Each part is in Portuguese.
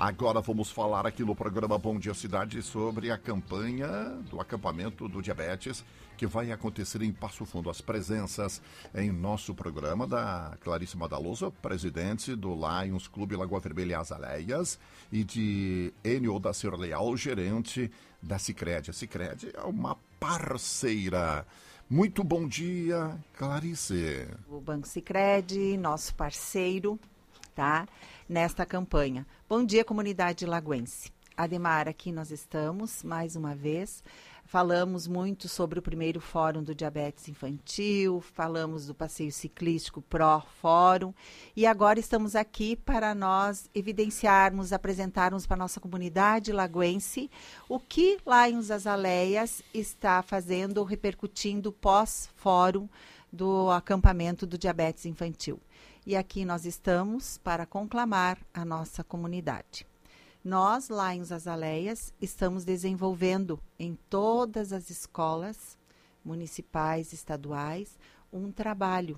Agora vamos falar aqui no programa Bom Dia Cidade sobre a campanha do acampamento do diabetes que vai acontecer em Passo Fundo. As presenças em nosso programa da Clarice Madaloso, presidente do Lions Clube Lagoa Vermelha Azaleias, e de Enio da Ser Leal, gerente da Sicredi. A Sicredi é uma parceira. Muito bom dia, Clarice. O Banco Sicredi, nosso parceiro, tá? Nesta campanha. Bom dia, comunidade lagoense. Ademar, aqui nós estamos, mais uma vez. Falamos muito sobre o primeiro Fórum do Diabetes Infantil, falamos do passeio ciclístico Pro Fórum e agora estamos aqui para nós evidenciarmos, apresentarmos para a nossa comunidade lagoense o que Lions Azaleias está fazendo, repercutindo pós-fórum do acampamento do diabetes infantil. E aqui nós estamos para conclamar a nossa comunidade. Nós, Lions Azaleias, estamos desenvolvendo em todas as escolas municipais, estaduais, um trabalho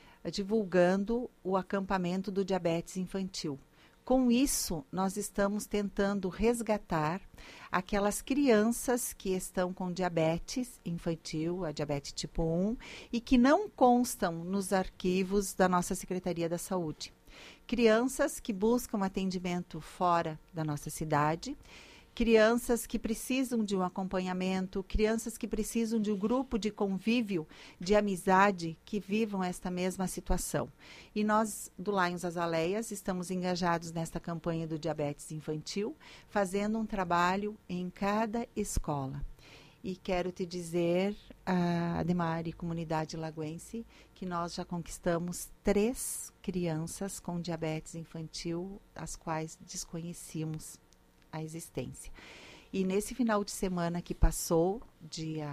divulgando o acampamento do diabetes infantil. Com isso, nós estamos tentando resgatar aquelas crianças que estão com diabetes infantil, a diabetes tipo 1, e que não constam nos arquivos da nossa Secretaria da Saúde. Crianças que buscam atendimento fora da nossa cidade, crianças que precisam de um acompanhamento, crianças que precisam de um grupo de convívio, de amizade, que vivam esta mesma situação. E nós, do Lions Azaleias, estamos engajados nesta campanha do diabetes infantil, fazendo um trabalho em cada escola. E quero te dizer, Ademar e comunidade lagoense, que nós já conquistamos 3 crianças com diabetes infantil, as quais desconhecíamos a existência. E nesse final de semana que passou, dia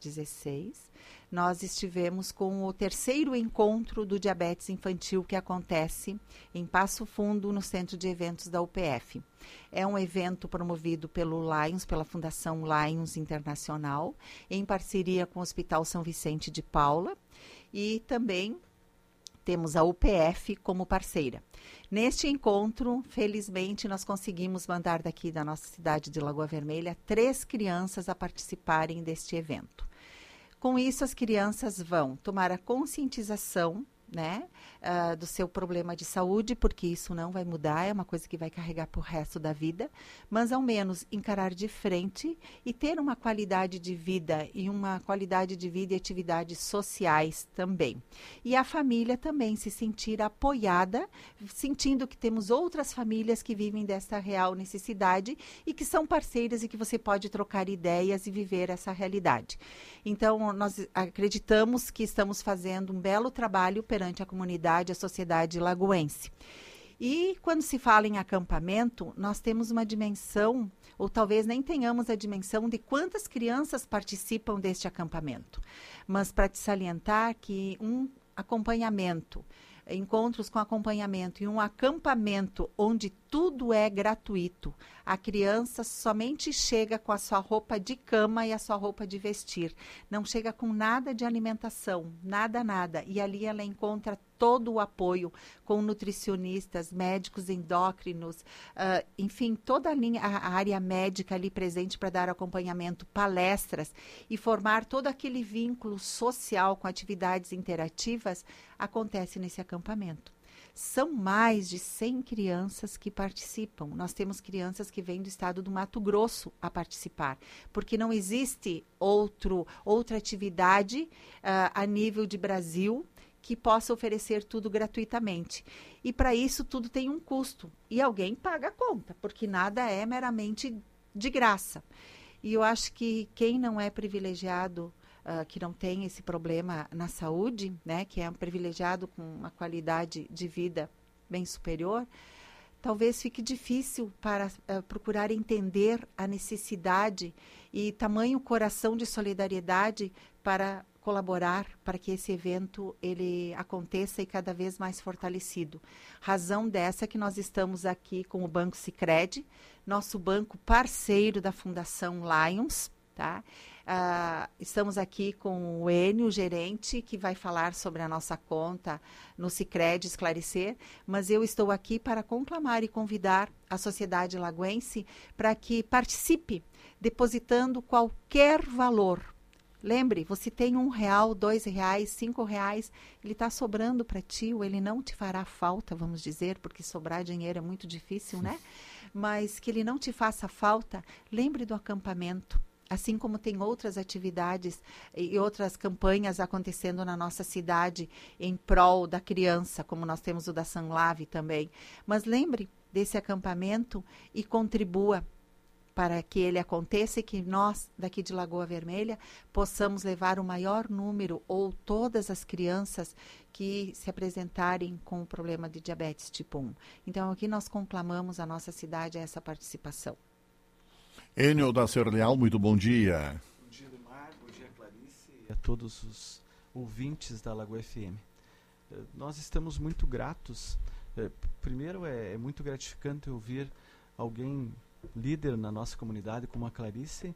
16, nós estivemos com o 3º encontro do diabetes infantil que acontece em Passo Fundo, no Centro de Eventos da UPF. É um evento promovido pelo Lions, pela Fundação Lions Internacional, em parceria com o Hospital São Vicente de Paula, e também temos a UPF como parceira. Neste encontro, felizmente, nós conseguimos mandar daqui da nossa cidade de Lagoa Vermelha 3 crianças a participarem deste evento. Com isso, as crianças vão tomar a conscientização, né, do seu problema de saúde, porque isso não vai mudar, é uma coisa que vai carregar para o resto da vida, mas ao menos encarar de frente e ter uma qualidade de vida e atividades sociais também. E a família também se sentir apoiada, sentindo que temos outras famílias que vivem dessa real necessidade e que são parceiras e que você pode trocar ideias e viver essa realidade. Então, nós acreditamos que estamos fazendo um belo trabalho perante a comunidade, a sociedade lagoense. E quando se fala em acampamento, nós temos uma dimensão, ou talvez nem tenhamos a dimensão de quantas crianças participam deste acampamento. Mas para te salientar que um acompanhamento, encontros com acompanhamento e um acampamento onde tudo é gratuito. A criança somente chega com a sua roupa de cama e a sua roupa de vestir. Não chega com nada de alimentação, nada. E ali ela encontra todo o apoio com nutricionistas, médicos endócrinos, enfim, toda a área médica ali presente para dar acompanhamento, palestras e formar todo aquele vínculo social com atividades interativas acontece nesse acampamento. São mais de 100 crianças que participam. Nós temos crianças que vêm do estado do Mato Grosso a participar, porque não existe outra atividade a nível de Brasil que possa oferecer tudo gratuitamente. E para isso tudo tem um custo. E alguém paga a conta, porque nada é meramente de graça. E eu acho que quem não é privilegiado, que não tem esse problema na saúde, né, que é um privilegiado com uma qualidade de vida bem superior, talvez fique difícil para procurar entender a necessidade e tamanho coração de solidariedade para colaborar para que esse evento ele aconteça e cada vez mais fortalecido. Razão dessa que nós estamos aqui com o Banco Sicredi, nosso banco parceiro da Fundação Lions, tá? Estamos aqui com o Enio, o gerente, que vai falar sobre a nossa conta no Sicredi Esclarecer, mas eu estou aqui para conclamar e convidar a sociedade lagoense para que participe, depositando qualquer valor. Lembre, você tem R$1, R$2, R$5, ele está sobrando para ti, ou ele não te fará falta, vamos dizer, porque sobrar dinheiro é muito difícil, né? Mas que ele não te faça falta, lembre do acampamento. Assim como tem outras atividades e outras campanhas acontecendo na nossa cidade em prol da criança, como nós temos o da Sanlave também. Mas lembre desse acampamento e contribua para que ele aconteça e que nós, daqui de Lagoa Vermelha, possamos levar o maior número ou todas as crianças que se apresentarem com o problema de diabetes tipo 1. Então, aqui nós conclamamos a nossa cidade a essa participação. Enio da Ser Leal, muito bom dia. Bom dia, Edmar, bom dia, Clarice e a todos os ouvintes da Lagoa FM. Nós estamos muito gratos. Primeiro, é muito gratificante ouvir alguém líder na nossa comunidade, como a Clarice,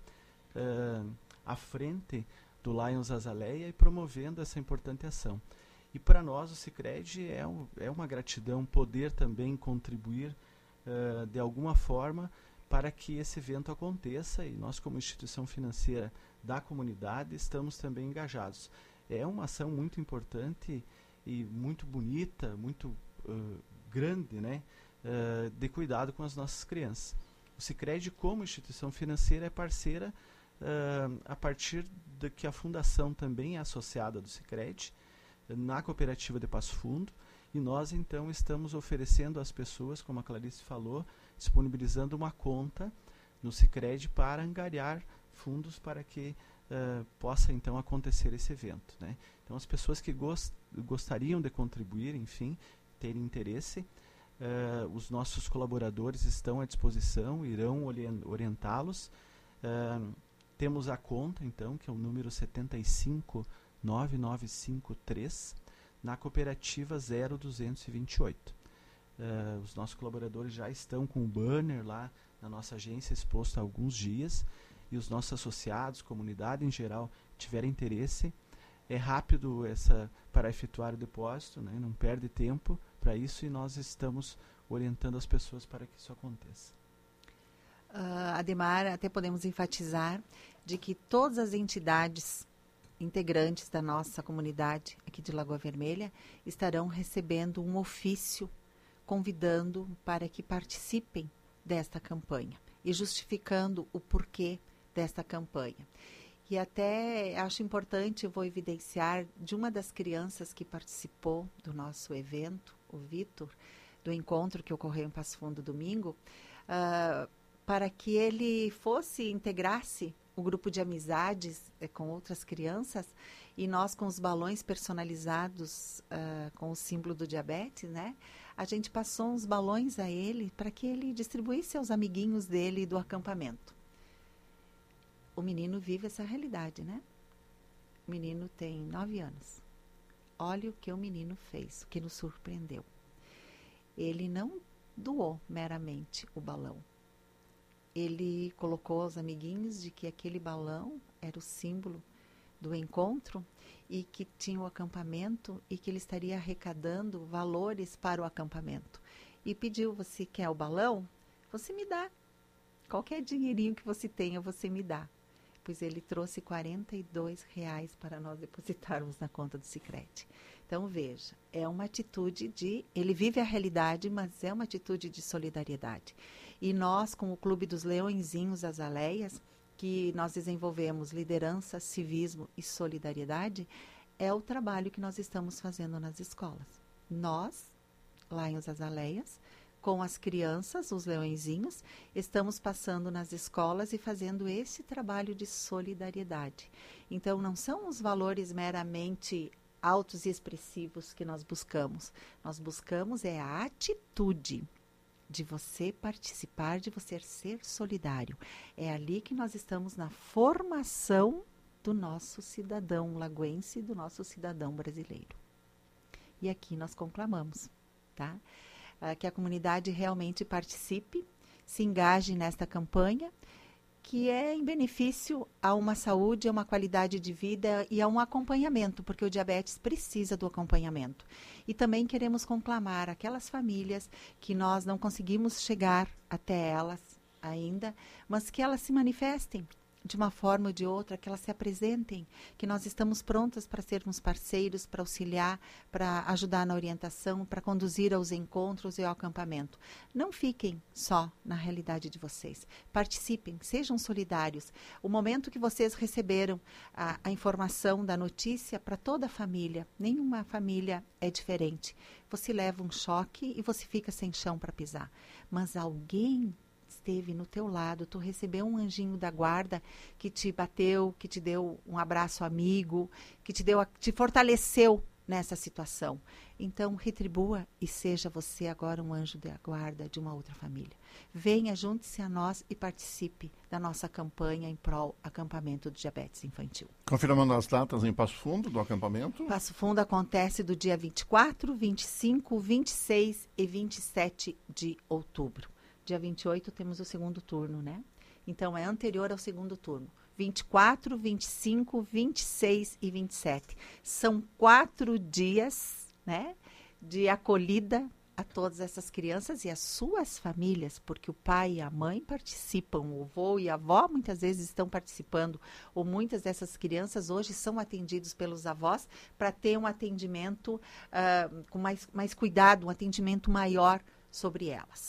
à frente do Lions Azaleia e promovendo essa importante ação. E para nós, o Sicredi, é uma gratidão poder também contribuir de alguma forma para que esse evento aconteça, e nós, como instituição financeira da comunidade, estamos também engajados. É uma ação muito importante e muito bonita, muito grande, né, de cuidado com as nossas crianças. O Sicredi, como instituição financeira, é parceira a partir de que a fundação também é associada do Sicredi na cooperativa de Passo Fundo, e nós então estamos oferecendo às pessoas, como a Clarice falou, disponibilizando uma conta no Sicredi para angariar fundos para que possa então acontecer esse evento, né? Então as pessoas que gostariam de contribuir, enfim, terem interesse, os nossos colaboradores estão à disposição, irão orientá-los. Temos a conta então, que é o número 7599553, na cooperativa 0228. Os nossos colaboradores já estão com o banner lá na nossa agência exposto há alguns dias, e os nossos associados, comunidade em geral, tiverem interesse, é rápido para efetuar o depósito, né? Não perde tempo para isso, e nós estamos orientando as pessoas para que isso aconteça. Ademar, até podemos enfatizar de que todas as entidades integrantes da nossa comunidade aqui de Lagoa Vermelha estarão recebendo um ofício convidando para que participem desta campanha e justificando o porquê desta campanha. E até acho importante, vou evidenciar, de uma das crianças que participou do nosso evento, o Vitor, do encontro que ocorreu em Passo Fundo domingo, para que ele integrasse o grupo de amizades com outras crianças, e nós com os balões personalizados com o símbolo do diabetes, né? A gente passou uns balões a ele para que ele distribuísse aos amiguinhos dele do acampamento. O menino vive essa realidade, né? O menino tem 9 anos. Olha o que o menino fez, o que nos surpreendeu. Ele não doou meramente o balão. Ele colocou aos amiguinhos de que aquele balão era o símbolo do encontro e que tinha o acampamento e que ele estaria arrecadando valores para o acampamento. E pediu: você quer o balão? Você me dá. Qualquer dinheirinho que você tenha, você me dá. Pois ele trouxe R$42 para nós depositarmos na conta do Sicredi. Então, veja, é uma atitude ele vive a realidade, mas é uma atitude de solidariedade. E nós, com o Clube dos Leõezinhos Azaleias, que nós desenvolvemos liderança, civismo e solidariedade, é o trabalho que nós estamos fazendo nas escolas. Nós, Lions Azaleias, com as crianças, os leõezinhos, estamos passando nas escolas e fazendo esse trabalho de solidariedade. Então, não são os valores meramente altos e expressivos que nós buscamos. Nós buscamos a atitude de você participar, de você ser solidário. É ali que nós estamos na formação do nosso cidadão lagoense, do nosso cidadão brasileiro. E aqui nós conclamamos, tá? Que a comunidade realmente participe, se engaje nesta campanha, que é em benefício a uma saúde, a uma qualidade de vida e a um acompanhamento, porque o diabetes precisa do acompanhamento. E também queremos conclamar aquelas famílias que nós não conseguimos chegar até elas ainda, mas que elas se manifestem de uma forma ou de outra, que elas se apresentem, que nós estamos prontas para sermos parceiros, para auxiliar, para ajudar na orientação, para conduzir aos encontros e ao acampamento. Não fiquem só na realidade de vocês. Participem, sejam solidários. O momento que vocês receberam a informação da notícia para toda a família, nenhuma família é diferente. Você leva um choque e você fica sem chão para pisar. Mas alguém esteve no teu lado, tu recebeu um anjinho da guarda que te bateu, que te deu um abraço amigo, que te fortaleceu nessa situação. Então, retribua e seja você agora um anjo da guarda de uma outra família. Venha, junte-se a nós e participe da nossa campanha em prol acampamento do diabetes infantil. Confirmando as datas em Passo Fundo do acampamento. Passo Fundo acontece do dia 24, 25, 26 e 27 de outubro. Dia 28 temos o segundo turno, né? Então, é anterior ao segundo turno. 24, 25, 26 e 27. São 4 dias, né, de acolhida a todas essas crianças e as suas famílias, porque o pai e a mãe participam, o avô e a avó muitas vezes estão participando, ou muitas dessas crianças hoje são atendidos pelos avós para ter um atendimento com mais cuidado, um atendimento maior sobre elas.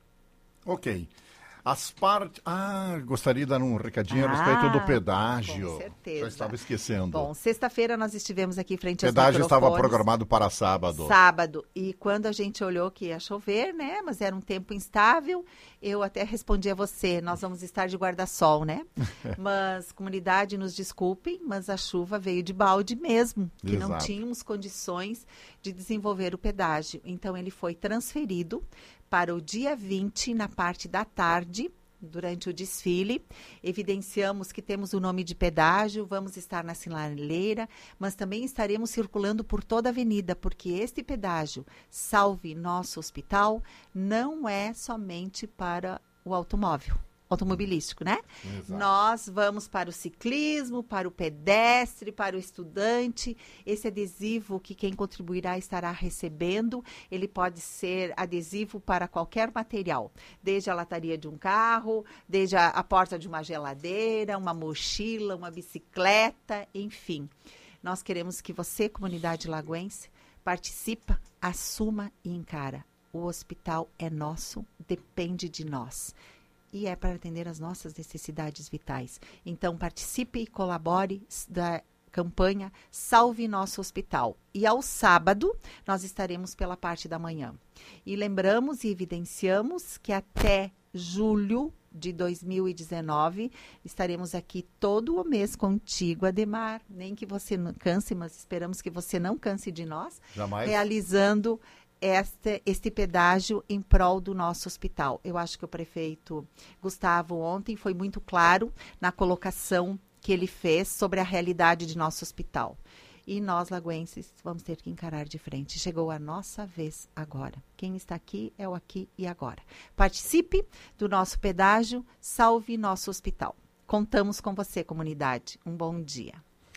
Ok. As partes... gostaria de dar um recadinho a respeito do pedágio. Com certeza. Já estava esquecendo. Bom, sexta-feira nós estivemos aqui frente aos pedágio microfones. estava programado para sábado. Sábado. E quando a gente olhou que ia chover, né? Mas era um tempo instável, eu até respondi a você, nós vamos estar de guarda-sol, né? Mas, comunidade, nos desculpem, mas a chuva veio de balde mesmo, que Exato. não tínhamos condições de desenvolver o pedágio. Então, ele foi transferido para o dia 20, na parte da tarde, durante o desfile. Evidenciamos que temos o nome de pedágio, vamos estar na sinaleira, mas também estaremos circulando por toda a avenida, porque este pedágio, Salve Nosso Hospital, não é somente para o automobilístico, né? Exato. Nós vamos para o ciclismo, para o pedestre, para o estudante. Esse adesivo que quem contribuirá estará recebendo, ele pode ser adesivo para qualquer material, desde a lataria de um carro, desde a porta de uma geladeira, uma mochila, uma bicicleta, enfim. Nós queremos que você, comunidade lagoense, participe, assuma e encara. O hospital é nosso, depende de nós. E é para atender as nossas necessidades vitais. Então, participe e colabore da campanha Salve Nosso Hospital. E ao sábado, nós estaremos pela parte da manhã. E lembramos e evidenciamos que até julho de 2019, estaremos aqui todo o mês contigo, Ademar. Nem que você não canse, mas esperamos que você não canse de nós. Jamais. Realizando este pedágio em prol do nosso hospital. Eu acho que o prefeito Gustavo ontem foi muito claro na colocação que ele fez sobre a realidade de nosso hospital. E nós, lagoenses, vamos ter que encarar de frente. Chegou a nossa vez agora. Quem está aqui é o aqui e agora. Participe do nosso pedágio, salve nosso hospital. Contamos com você, comunidade. Um bom dia.